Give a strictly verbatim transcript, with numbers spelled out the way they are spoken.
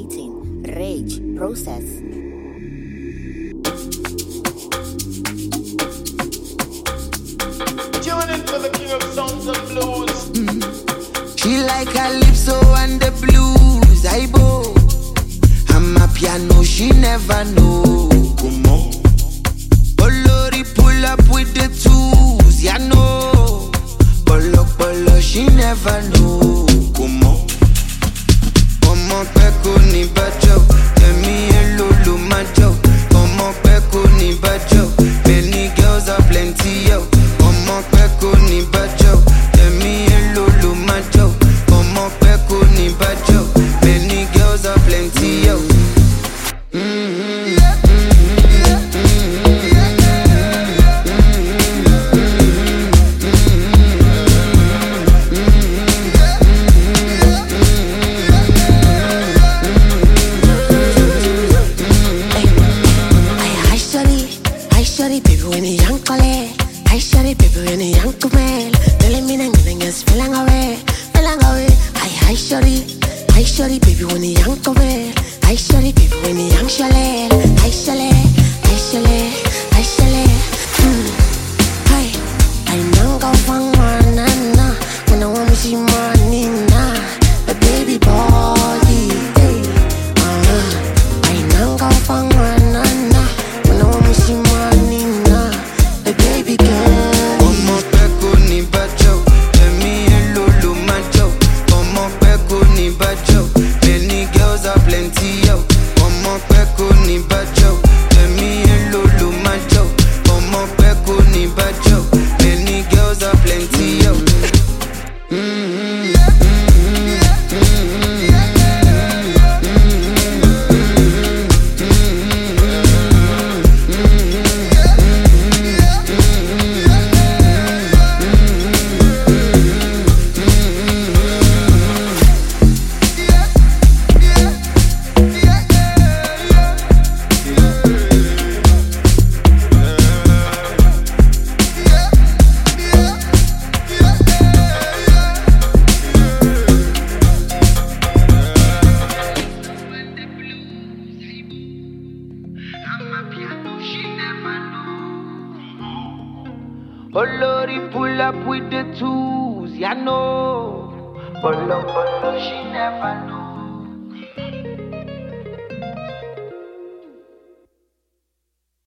Activating rage process. Tuning to the king of songs and blues. Mm. She like calypso and the blues. I bow. I'm a piano, she never know. Come on. Olori pull up with the tools, ya know. Polo polo, she never know. Come on. Como peko ni bajo, temi elulu majo. Como peko ni bajo, many girls are plenty yo. Como peko ni bajo, temi elulu majo. Como peko ni bajo, many girls are plenty yo. Mm-hmm. Olori pull up with the tools, ya know. Polo polo, she never know.